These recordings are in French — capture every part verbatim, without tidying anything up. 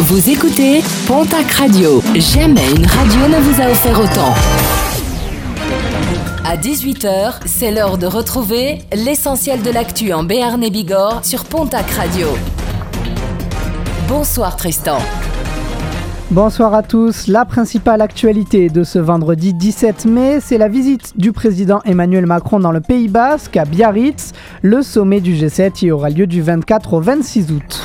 Vous écoutez Pontac Radio. Jamais une radio ne vous a offert autant. À dix-huit heures, c'est l'heure de retrouver l'essentiel de l'actu en Béarn et Bigorre sur Pontac Radio. Bonsoir Tristan. Bonsoir à tous. La principale actualité de ce vendredi dix-sept mai, c'est la visite du président Emmanuel Macron dans le Pays Basque, à Biarritz. Le sommet du G sept y aura lieu du vingt-quatre au vingt-six août.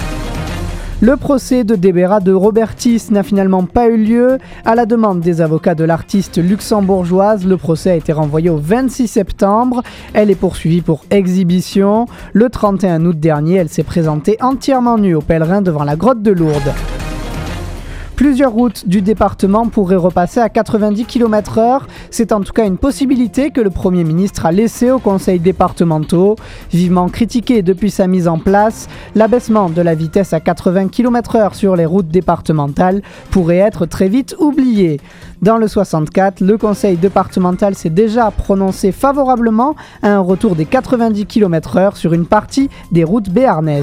Le procès de Debera de Robertis n'a finalement pas eu lieu. À la demande des avocats de l'artiste luxembourgeoise, le procès a été renvoyé au vingt-six septembre. Elle est poursuivie pour exhibition. Le trente et un août dernier, elle s'est présentée entièrement nue aux pèlerins devant la grotte de Lourdes. Plusieurs routes du département pourraient repasser à quatre-vingt-dix kilomètres heure. C'est en tout cas une possibilité que le Premier ministre a laissée aux conseils départementaux. Vivement critiqué depuis sa mise en place, l'abaissement de la vitesse à quatre-vingts kilomètres heure sur les routes départementales pourrait être très vite oublié. Dans le soixante-quatre, le conseil départemental s'est déjà prononcé favorablement à un retour des quatre-vingt-dix kilomètres heure sur une partie des routes béarnaises.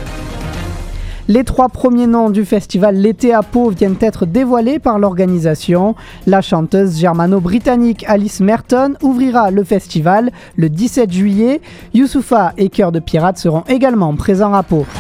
Les trois premiers noms du festival L'été à Pau viennent d'être dévoilés par l'organisation. La chanteuse germano-britannique Alice Merton ouvrira le festival le dix-sept juillet. Youssoupha et Cœur de Pirate seront également présents à Pau.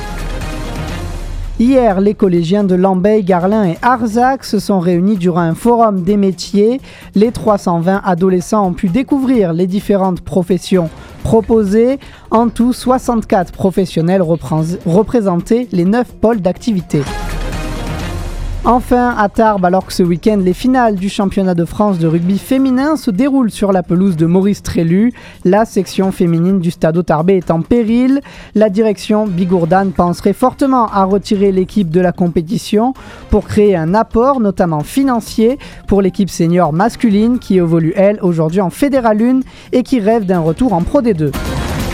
Hier, les collégiens de Lambeille, Garlin et Arzac se sont réunis durant un forum des métiers. Les trois cent vingt adolescents ont pu découvrir les différentes professions proposées. En tout, soixante-quatre professionnels représentaient les neuf pôles d'activité. Enfin, à Tarbes, alors que ce week-end, les finales du championnat de France de rugby féminin se déroulent sur la pelouse de Maurice Trélu, la section féminine du Stade Tarbais est en péril. La direction bigourdane penserait fortement à retirer l'équipe de la compétition pour créer un apport, notamment financier, pour l'équipe senior masculine qui évolue, elle, aujourd'hui en Fédéral un et qui rêve d'un retour en Pro D deux.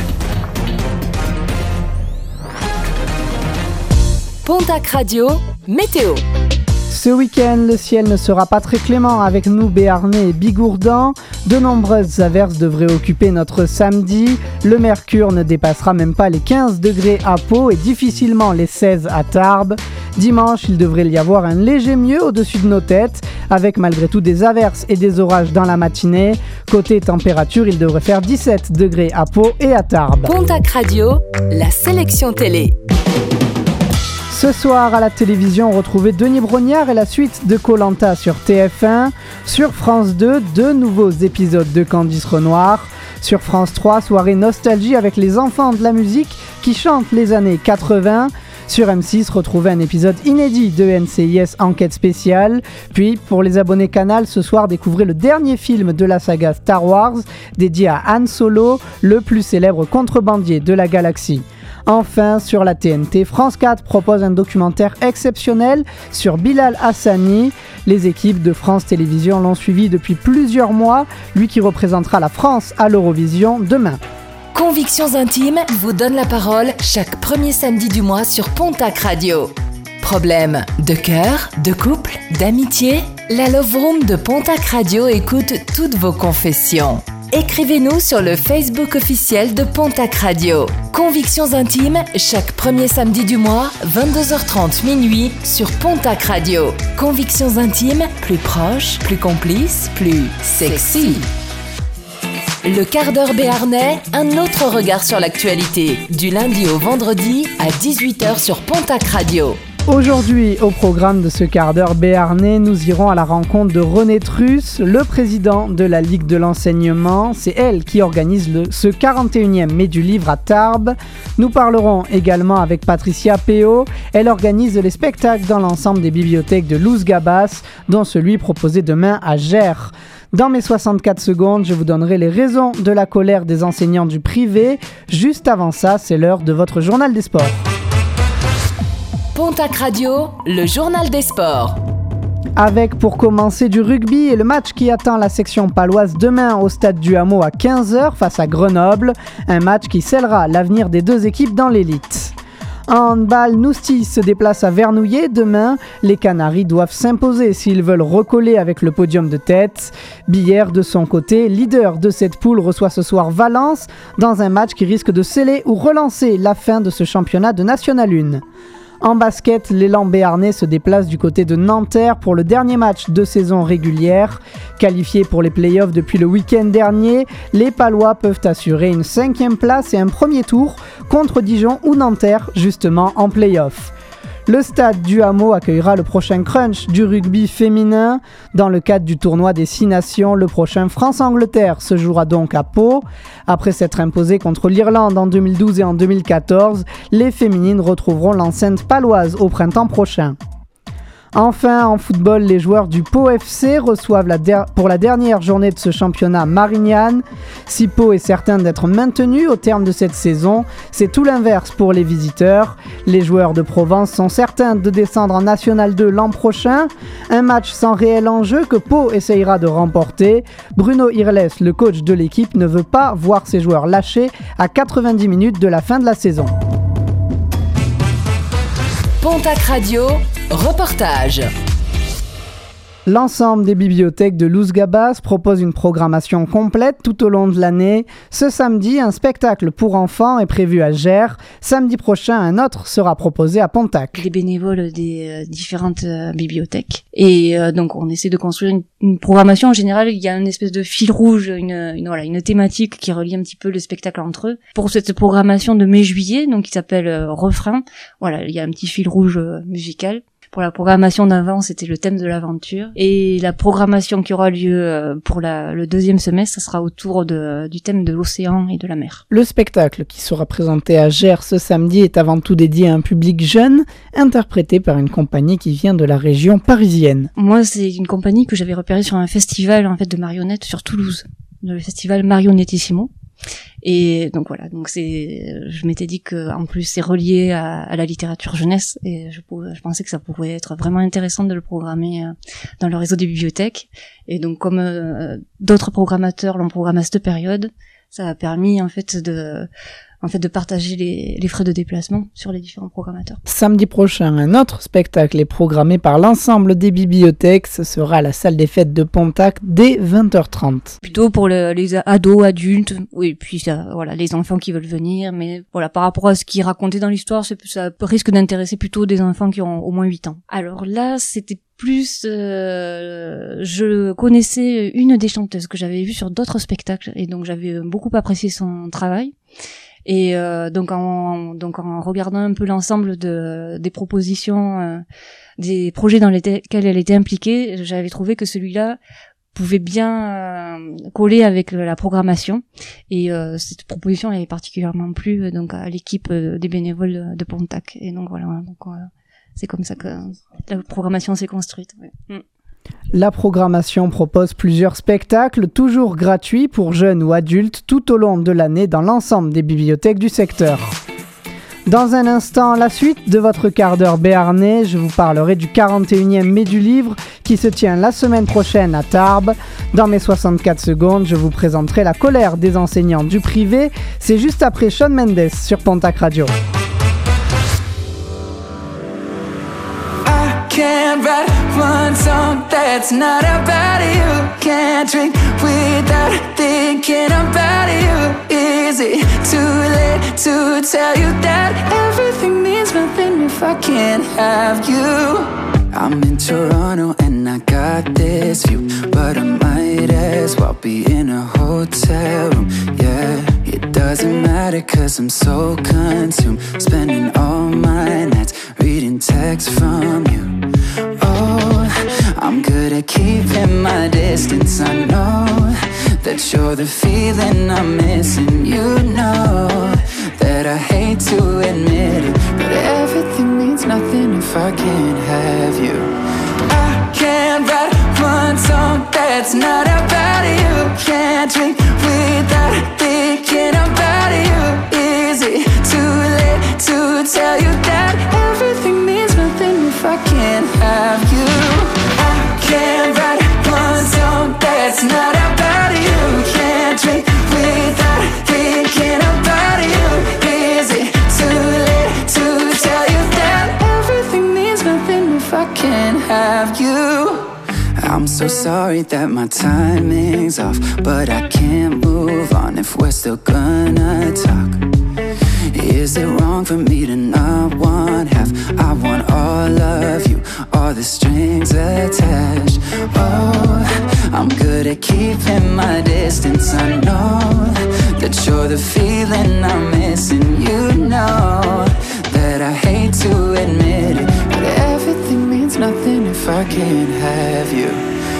Pontac Radio, météo. Ce week-end, le ciel ne sera pas très clément avec nous Béarnais et Bigourdans. De nombreuses averses devraient occuper notre samedi. Le mercure ne dépassera même pas les quinze degrés à Pau et difficilement les seize à Tarbes. Dimanche, il devrait y avoir un léger mieux au-dessus de nos têtes, avec malgré tout des averses et des orages dans la matinée. Côté température, il devrait faire dix-sept degrés à Pau et à Tarbes. Pontac Radio, la sélection télé. Ce soir à la télévision, retrouvez Denis Brognard et la suite de Koh-Lanta sur T F un. Sur France deux, deux nouveaux épisodes de Candice Renoir. Sur France trois, soirée nostalgie avec les enfants de la musique qui chantent les années quatre-vingts. Sur M six, retrouvez un épisode inédit de N C I S Enquête spéciale. Puis, pour les abonnés Canal, ce soir, découvrez le dernier film de la saga Star Wars, dédié à Han Solo, le plus célèbre contrebandier de la galaxie. Enfin, sur la T N T, France quatre propose un documentaire exceptionnel sur Bilal Hassani. Les équipes de France Télévisions l'ont suivi depuis plusieurs mois, lui qui représentera la France à l'Eurovision demain. Convictions Intimes vous donne la parole chaque premier samedi du mois sur Pontac Radio. Problème de cœur, de couple, d'amitié? La Love Room de Pontac Radio écoute toutes vos confessions. Écrivez-nous sur le Facebook officiel de Pontac Radio. Convictions Intimes, chaque premier samedi du mois, vingt-deux heures trente minuit, sur Pontac Radio. Convictions Intimes, plus proches, plus complices, plus sexy. Le quart d'heure béarnais, un autre regard sur l'actualité. Du lundi au vendredi, à dix-huit heures sur Pontac Radio. Aujourd'hui, au programme de ce quart d'heure béarnais, nous irons à la rencontre de René Truss, le président de la Ligue de l'enseignement. C'est elle qui organise le, ce quarante et unième mai du livre à Tarbes. Nous parlerons également avec Patricia Péot. Elle organise les spectacles dans l'ensemble des bibliothèques de Louz-Gabas, dont celui proposé demain à Gers. Dans mes soixante-quatre secondes, je vous donnerai les raisons de la colère des enseignants du privé. Juste avant ça, c'est l'heure de votre journal des sports. Pontac Radio, le journal des sports. Avec pour commencer du rugby et le match qui attend la section paloise demain au stade du Hameau à quinze heures face à Grenoble. Un match qui scellera l'avenir des deux équipes dans l'élite. En handball, Nousty se déplace à Vernouillet demain. Les Canaries doivent s'imposer s'ils veulent recoller avec le podium de tête. Billère, de son côté, leader de cette poule, reçoit ce soir Valence dans un match qui risque de sceller ou relancer la fin de ce championnat de National un. En basket, l'élan béarnais se déplace du côté de Nanterre pour le dernier match de saison régulière. Qualifiés pour les playoffs depuis le week-end dernier, les Palois peuvent assurer une cinquième place et un premier tour contre Dijon ou Nanterre, justement en playoffs. Le stade du Hameau accueillera le prochain crunch du rugby féminin. Dans le cadre du tournoi des Six Nations, le prochain France-Angleterre se jouera donc à Pau. Après s'être imposées contre l'Irlande en deux mille douze et en deux mille quatorze, les féminines retrouveront l'enceinte paloise au printemps prochain. Enfin, en football, les joueurs du Pau F C reçoivent la der- pour la dernière journée de ce championnat Marignane. Si Pau est certain d'être maintenu au terme de cette saison, c'est tout l'inverse pour les visiteurs. Les joueurs de Provence sont certains de descendre en National deux l'an prochain. Un match sans réel enjeu que Pau essayera de remporter. Bruno Irles, le coach de l'équipe, ne veut pas voir ses joueurs lâchés à quatre-vingt-dix minutes de la fin de la saison. Pontac Radio, reportage. L'ensemble des bibliothèques de Lousgabas propose une programmation complète tout au long de l'année. Ce samedi, un spectacle pour enfants est prévu à Gers. Samedi prochain, un autre sera proposé à Pontac. Les bénévoles des euh, différentes euh, bibliothèques. Et euh, donc, on essaie de construire une, une programmation. En général, il y a une espèce de fil rouge, une, une, voilà, une thématique qui relie un petit peu le spectacle entre eux. Pour cette programmation de mai-juillet, donc qui s'appelle euh, Refrain, voilà, il y a un petit fil rouge euh, musical. Pour la programmation d'avant, c'était le thème de l'aventure. Et la programmation qui aura lieu pour la, le deuxième semestre, ça sera autour de, du thème de l'océan et de la mer. Le spectacle qui sera présenté à Gers ce samedi est avant tout dédié à un public jeune, interprété par une compagnie qui vient de la région parisienne. Moi, c'est une compagnie que j'avais repérée sur un festival en fait de marionnettes sur Toulouse, le festival Marionettissimo. Et donc voilà, donc c'est, je m'étais dit que en plus c'est relié à, à la littérature jeunesse et je, pouvais, je pensais que ça pourrait être vraiment intéressant de le programmer euh, dans le réseau des bibliothèques. Et donc comme euh, d'autres programmateurs l'ont programmé à cette période, ça a permis en fait de en fait de partager les, les frais de déplacement sur les différents programmateurs. Samedi prochain, un autre spectacle est programmé par l'ensemble des bibliothèques. Ce sera à la salle des fêtes de Pontac dès vingt heures trente. Plutôt pour le, les ados, adultes, oui, puis ça, voilà, les enfants qui veulent venir, mais voilà, par rapport à ce qui est raconté dans l'histoire, ça risque d'intéresser plutôt des enfants qui ont au moins huit ans. Alors là, c'était plus, euh, je connaissais une des chanteuses que j'avais vue sur d'autres spectacles, et donc j'avais beaucoup apprécié son travail. Et euh, donc en donc en regardant un peu l'ensemble de des propositions, euh, des projets dans lesquels elle était impliquée, j'avais trouvé que celui-là pouvait bien euh, coller avec la programmation. Et euh, cette proposition est particulièrement plu euh, donc à l'équipe euh, des bénévoles de, de Pontac. Et donc voilà, donc euh, c'est comme ça que la programmation s'est construite. Ouais. Mm. La programmation propose plusieurs spectacles, toujours gratuits pour jeunes ou adultes, tout au long de l'année dans l'ensemble des bibliothèques du secteur. Dans un instant, la suite de votre quart d'heure béarnais, je vous parlerai du quarante et unième mai du livre qui se tient la semaine prochaine à Tarbes. Dans mes soixante-quatre secondes, je vous présenterai la colère des enseignants du privé. C'est juste après Shawn Mendes sur Pontac Radio. Can't write one song that's not about you. Can't drink without thinking about you. Is it too late to tell you that everything means nothing if I can't have you? I'm in Toronto and I got this view, but I might as well be in a hotel room. Yeah, it doesn't matter cause I'm so consumed, spending all my nights reading texts from you. Oh, I'm good at keeping my distance. I know that you're the feeling I'm missing. You know that I hate to admit it, but everything means nothing if I can't have you. I can't write one song that's not about you. Can't drink without thinking about you. Is it too late to tell you that everything means nothing if I can't have you? I can't write one song that's not about you. Can't drink without thinking about you. Is it too late to tell you that everything means nothing if I can't have you? I'm so sorry that my timing's off, but I can't move on if we're still gonna talk. Is it wrong for me to not want half? I want all of you, all the strings attached. Oh, I'm good at keeping my distance. I know that you're the feeling I'm missing. You know that I hate to admit it, but everything means nothing if I can't have you.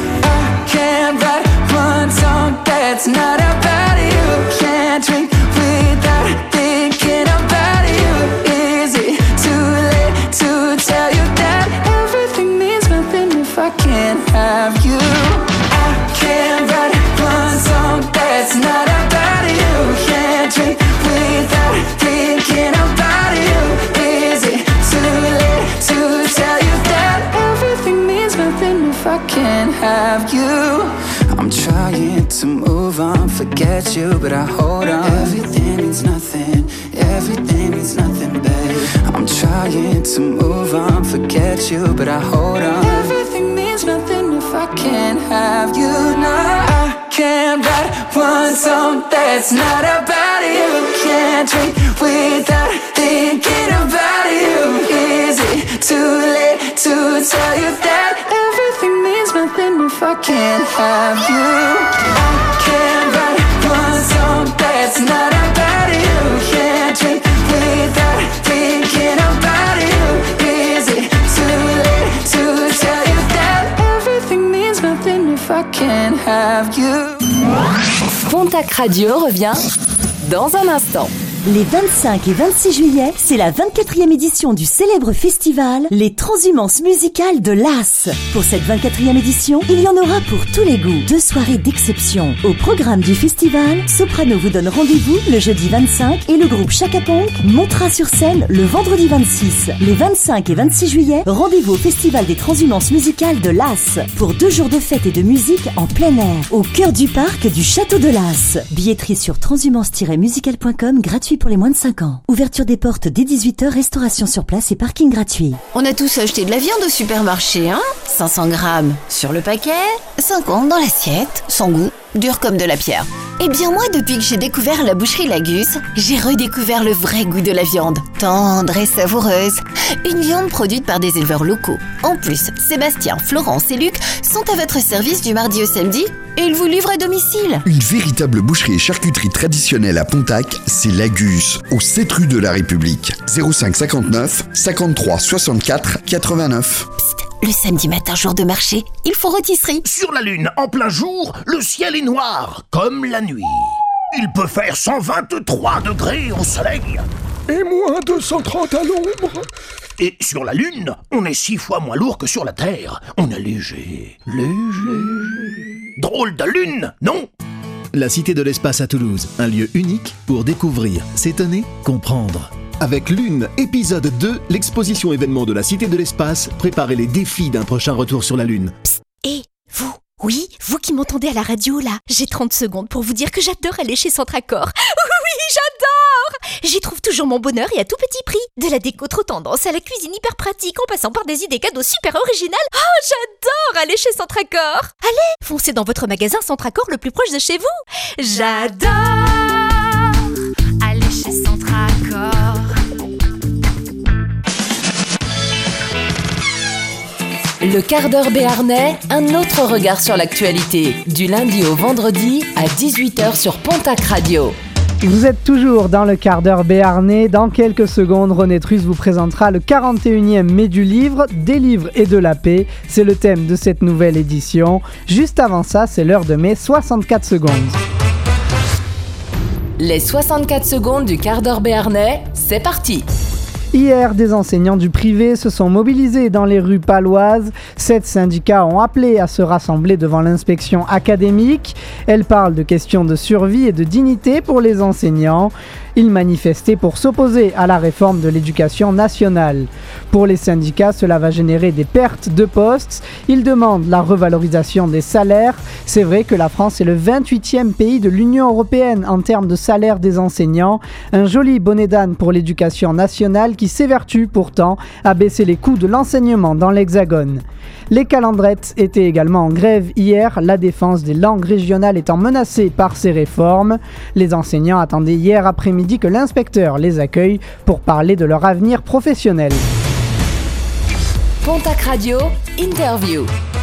I can't write one song that's not about you. Can't drink without thinking about you. Is it too late to tell you that everything means nothing if I can't have you? I can't write one song that's not about you. Can't drink without thinking about you. Is it too late to tell you that everything means nothing if I can't have you? I'm trying to move on, forget you, but I hold on. Everything means nothing, everything means nothing, babe. I'm trying to move on, forget you, but I hold on. Everything means nothing if I can't have you. No, I can't write one song that's not about you. Can't drink without thinking about you. Is it too late to tell you that everything means nothing if I can't have you? I can't write one song that's not about you. Can't drink without thinking about you. Is it too late to tell you that everything means nothing if I can't have you? Pontac Radio revient dans un instant. Les vingt-cinq et vingt-six juillet, c'est la vingt-quatrième édition du célèbre festival Les Transhumances musicales de l'As. Pour cette vingt-quatrième édition, il y en aura pour tous les goûts. Deux soirées d'exception. Au programme du festival, Soprano vous donne rendez-vous le jeudi vingt-cinq et le groupe Chaka Ponk montera sur scène le vendredi vingt-six. Les vingt-cinq et vingt-six juillet, rendez-vous au festival des Transhumances musicales de l'As pour deux jours de fête et de musique en plein air, au cœur du parc du Château de l'As. Billetterie sur transhumance tiret musical point com, gratuit pour les moins de cinq ans. Ouverture des portes dès dix-huit heures, restauration sur place et parking gratuit. On a tous acheté de la viande au supermarché, hein? cinq cents grammes sur le paquet, cinquante dans l'assiette, sans goût, dur comme de la pierre. Eh bien moi, depuis que j'ai découvert la boucherie Lagus, j'ai redécouvert le vrai goût de la viande. Tendre et savoureuse. Une viande produite par des éleveurs locaux. En plus, Sébastien, Florence et Luc sont à votre service du mardi au samedi et ils vous livrent à domicile. Une véritable boucherie et charcuterie traditionnelle à Pontac, c'est Lagus, au sept rue de la République. zéro cinq cinquante-neuf cinquante-trois soixante-quatre quatre-vingt-neuf. Psst, le samedi matin, jour de marché, il faut rôtisserie. Sur la Lune, en plein jour, le ciel est noir, comme la nuit. Il peut faire cent vingt-trois degrés au soleil. Et moins deux cent trente à l'ombre. Et sur la Lune, on est six fois moins lourd que sur la Terre. On est léger, léger. Drôle de Lune, non? La Cité de l'Espace à Toulouse, un lieu unique pour découvrir, s'étonner, comprendre. Avec Lune, épisode deux, l'exposition événement de la Cité de l'Espace, préparez les défis d'un prochain retour sur la Lune. Psst, et vous, oui, vous qui m'entendez à la radio là, j'ai trente secondes pour vous dire que j'adore aller chez Centracor. Oui, j'adore! J'y trouve toujours mon bonheur et à tout petit prix. De la déco trop tendance à la cuisine hyper pratique en passant par des idées cadeaux super originales. Oh, j'adore aller chez Centracor! Allez, foncez dans votre magasin Centracor le plus proche de chez vous. J'adore aller chez Centracor. Le quart d'heure béarnais, un autre regard sur l'actualité. Du lundi au vendredi à dix-huit heures sur Pontac Radio. Vous êtes toujours dans le quart d'heure béarnais. Dans quelques secondes, René Truss vous présentera le quarante et unième mai du livre, des livres et de la paix. C'est le thème de cette nouvelle édition. Juste avant ça, c'est l'heure de mes soixante-quatre secondes. Les soixante-quatre secondes du quart d'heure béarnais, c'est parti! Hier, des enseignants du privé se sont mobilisés dans les rues paloises. Sept syndicats ont appelé à se rassembler devant l'inspection académique. Elle parle de questions de survie et de dignité pour les enseignants. Ils manifestaient pour s'opposer à la réforme de l'éducation nationale. Pour les syndicats, cela va générer des pertes de postes. Ils demandent la revalorisation des salaires. C'est vrai que la France est le vingt-huitième pays de l'Union européenne en termes de salaire des enseignants. Un joli bonnet d'âne pour l'éducation nationale qui s'évertue pourtant à baisser les coûts de l'enseignement dans l'Hexagone. Les calandrettes étaient également en grève hier, la défense des langues régionales étant menacée par ces réformes. Les enseignants attendaient hier après-midi dit que l'inspecteur les accueille pour parler de leur avenir professionnel. Pontac Radio, interview.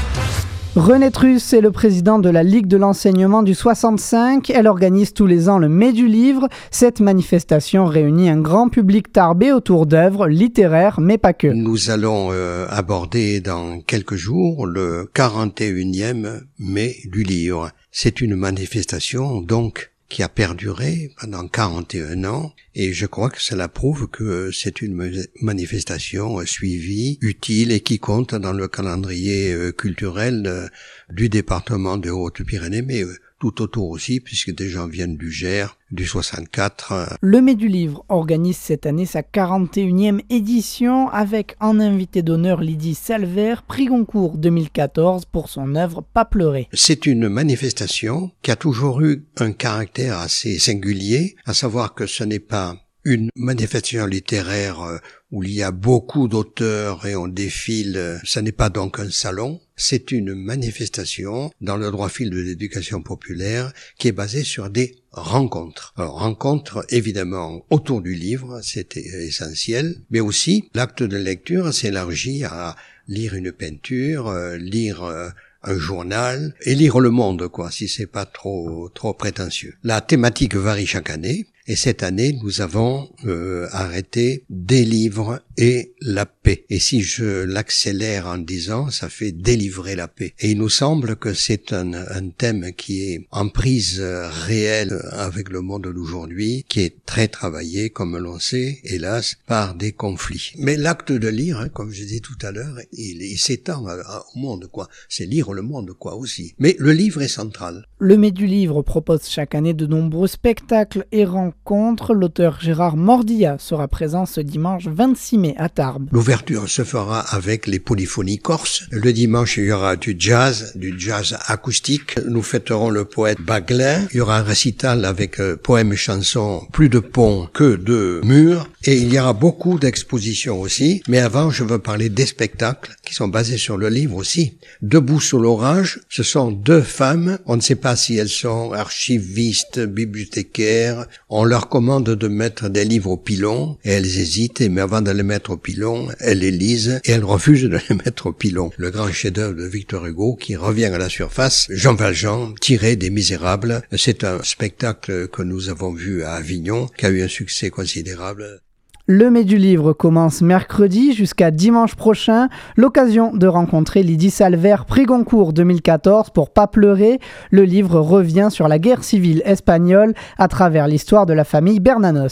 René Truss est le président de la Ligue de l'enseignement du soixante-cinq. Elle organise tous les ans le Mai du livre. Cette manifestation réunit un grand public tarbé autour d'œuvres littéraires, mais pas que. Nous allons euh, aborder dans quelques jours le quarante et unième Mai du livre. C'est une manifestation donc qui a perduré pendant quarante et un ans, et je crois que cela prouve que c'est une manifestation suivie, utile et qui compte dans le calendrier culturel du département de Hautes-Pyrénées, mais tout autour aussi, puisque des gens viennent du Gers, du soixante-quatre. Le Mai du livre organise cette année sa quarante et unième édition avec en invité d'honneur Lydie Salver, prix Goncourt deux mille quatorze pour son œuvre Pas pleurer. C'est une manifestation qui a toujours eu un caractère assez singulier, à savoir que ce n'est pas une manifestation littéraire où il y a beaucoup d'auteurs et on défile, ce n'est pas donc un salon, c'est une manifestation dans le droit fil de l'éducation populaire qui est basée sur des rencontres. Alors, rencontres évidemment autour du livre, c'est essentiel, mais aussi l'acte de lecture s'élargit à lire une peinture, euh, lire euh, un journal et lire le monde, quoi, si c'est pas trop trop prétentieux. La thématique varie chaque année. Et cette année, nous avons euh, arrêté des livres et la paix. Et si je l'accélère en disant, ça fait délivrer la paix. Et il nous semble que c'est un, un thème qui est en prise réelle avec le monde d'aujourd'hui, qui est très travaillé, comme l'on sait, hélas, par des conflits. Mais l'acte de lire, hein, comme je disais tout à l'heure, il, il s'étend au monde, quoi. C'est lire le monde, quoi, aussi. Mais le livre est central. Le Mai du livre propose chaque année de nombreux spectacles et rencontres. L'auteur Gérard Mordilla sera présent ce dimanche vingt-six mai à Tarbes. L'ouverture se fera avec les polyphonies corses. Le dimanche, il y aura du jazz, du jazz acoustique. Nous fêterons le poète Baglin. Il y aura un récital avec euh, poèmes et chansons, plus de ponts que de murs. Et il y aura beaucoup d'expositions aussi. Mais avant, je veux parler des spectacles qui sont basés sur le livre aussi. Debout sous l'orage, ce sont deux femmes. On ne sait pas si elles sont archivistes, bibliothécaires. On leur commande de mettre des livres au pilon et elles hésitent, mais avant de les mettre au pilon, elles les lisent et elles refusent de les mettre au pilon. Le grand chef-d'œuvre de Victor Hugo qui revient à la surface, Jean Valjean, tiré des Misérables. C'est un spectacle que nous avons vu à Avignon, qui a eu un succès considérable. Le Mai du livre commence mercredi jusqu'à dimanche prochain. L'occasion de rencontrer Lydie Salver, prix Goncourt deux mille quatorze pour Pas pleurer. Le livre revient sur la guerre civile espagnole à travers l'histoire de la famille Bernanos.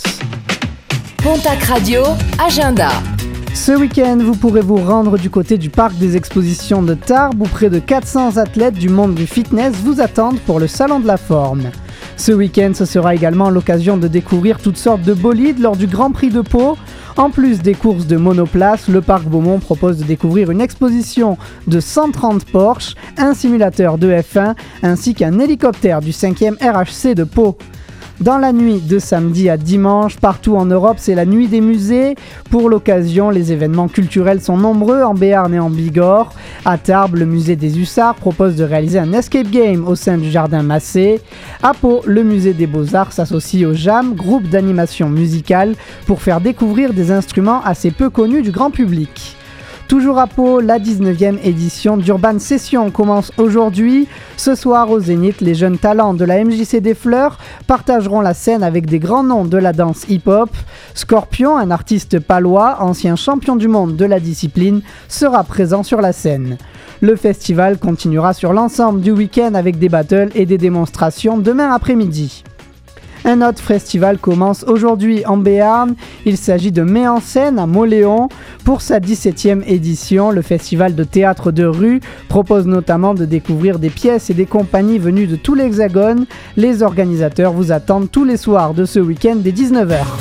Pontac Radio, agenda. Ce week-end, vous pourrez vous rendre du côté du parc des expositions de Tarbes où près de quatre cents athlètes du monde du fitness vous attendent pour le Salon de la Forme. Ce week-end, ce sera également l'occasion de découvrir toutes sortes de bolides lors du Grand Prix de Pau. En plus des courses de monoplace, le parc Beaumont propose de découvrir une exposition de cent trente Porsche, un simulateur de F un ainsi qu'un hélicoptère du cinquième R H C de Pau. Dans la nuit de samedi à dimanche, partout en Europe, c'est la nuit des musées. Pour l'occasion, les événements culturels sont nombreux en Béarn et en Bigorre. À Tarbes, le musée des Hussards propose de réaliser un escape game au sein du jardin Massé. À Pau, le musée des Beaux-Arts s'associe au JAM, groupe d'animation musicale, pour faire découvrir des instruments assez peu connus du grand public. Toujours à Pau, la dix-neuvième édition d'Urban Session commence aujourd'hui. Ce soir, au Zénith, les jeunes talents de la M J C des Fleurs partageront la scène avec des grands noms de la danse hip-hop. Scorpion, un artiste palois, ancien champion du monde de la discipline, sera présent sur la scène. Le festival continuera sur l'ensemble du week-end avec des battles et des démonstrations demain après-midi. Un autre festival commence aujourd'hui en Béarn. Il s'agit de Mets en scène à Mauléon. Pour sa dix-septième édition, le festival de théâtre de rue propose notamment de découvrir des pièces et des compagnies venues de tout l'Hexagone. Les organisateurs vous attendent tous les soirs de ce week-end dès dix-neuf heures.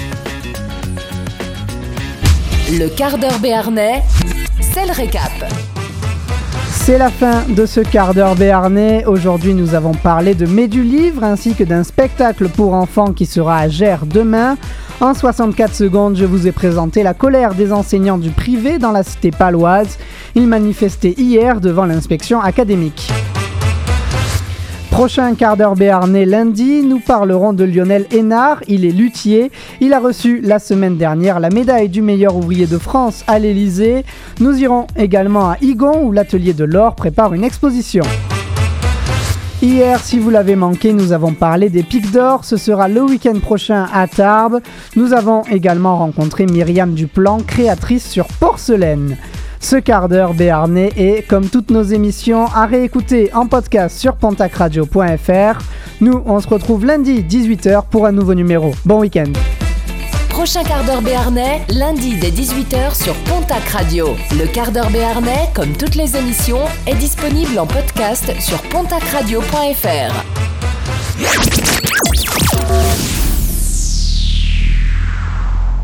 Le quart d'heure béarnais, c'est le récap. C'est la fin de ce quart d'heure béarnais. Aujourd'hui, nous avons parlé de Mai du livre ainsi que d'un spectacle pour enfants qui sera à Gers demain. En soixante-quatre secondes, je vous ai présenté la colère des enseignants du privé dans la cité paloise. Ils manifestaient hier devant l'inspection académique. Prochain quart d'heure béarnais lundi, nous parlerons de Lionel Hénard, il est luthier. Il a reçu la semaine dernière la médaille du meilleur ouvrier de France à l'Elysée. Nous irons également à Igon où l'atelier de l'or prépare une exposition. Hier, si vous l'avez manqué, nous avons parlé des Pics d'Or. Ce sera le week-end prochain à Tarbes. Nous avons également rencontré Myriam Duplan, créatrice sur porcelaine. Ce quart d'heure béarnais est, comme toutes nos émissions, à réécouter en podcast sur pontac radio point f r. Nous, on se retrouve lundi dix-huit heures pour un nouveau numéro. Bon week-end. Prochain quart d'heure béarnais, lundi dès dix-huit heures sur Pontac Radio. Le quart d'heure béarnais, comme toutes les émissions, est disponible en podcast sur pontac radio point f r.